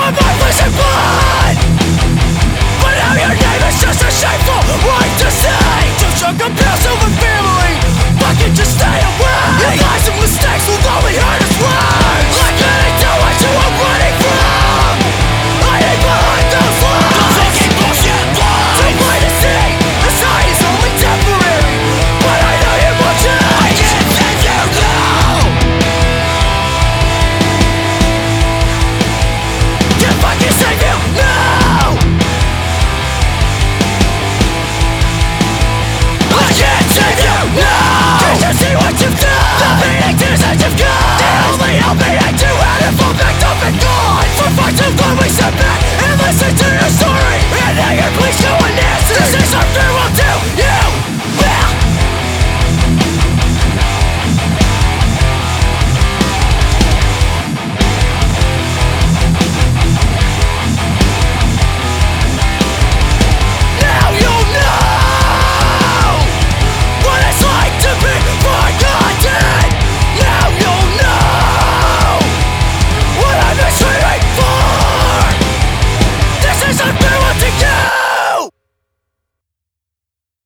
of my flesh and blood. But now your name is just a shameful right to say. Just a compassion with family, fucking just stay away. Your lies and mistakes will only hurt us right.